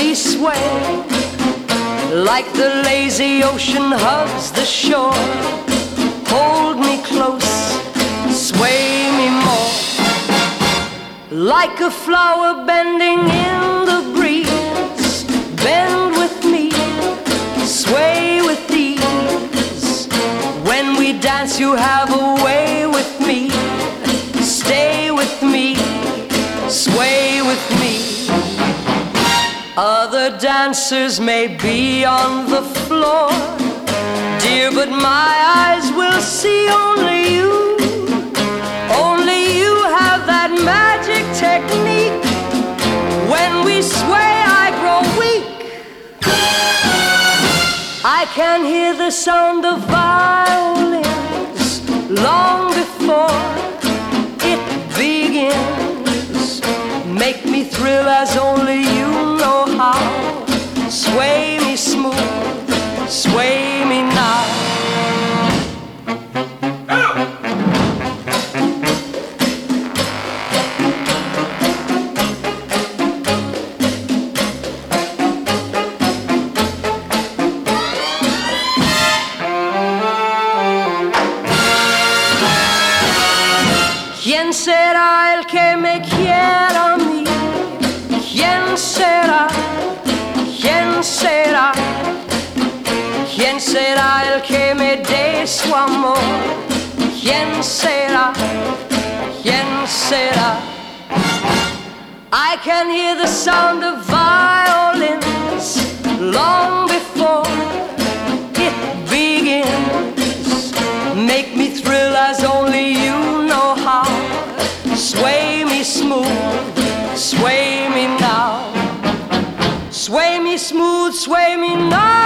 we sway, like the lazy ocean hugs the shore. Hold me close, sway me more, like a flower bending in the breeze. Bend with me, sway with ease. When we dance you have a way with me. Stay with me, sway with me. Other dancers may be on the floor, dear, but my eyes will see only you. Only you have that magic technique. When we sway, I grow weak. I can hear the sound of violins long before it begins. Make me thrill as only you know how. Sway me smooth, sway me now. ¿Quién será el que me quiera a mí? ¿Quién será? ¿Quién será? ¿Quién será el que me dé su amor? ¿Quién será? ¿Quién será? I can hear the sound of violins long before it begins. Make me thrill as only you know how. Sway me smooth, sway me now. Sway me smooth, sway me now.